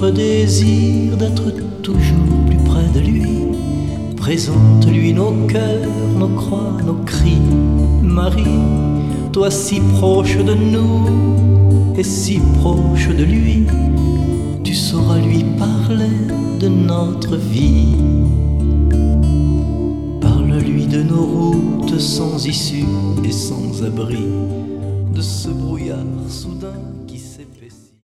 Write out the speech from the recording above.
notre désir d'être toujours plus près de lui. Présente-lui nos cœurs, nos croix, nos cris. Marie, toi si proche de nous et si proche de lui, tu sauras lui parler de notre vie. Parle-lui de nos routes sans issue et sans abri, de ce brouillard soudain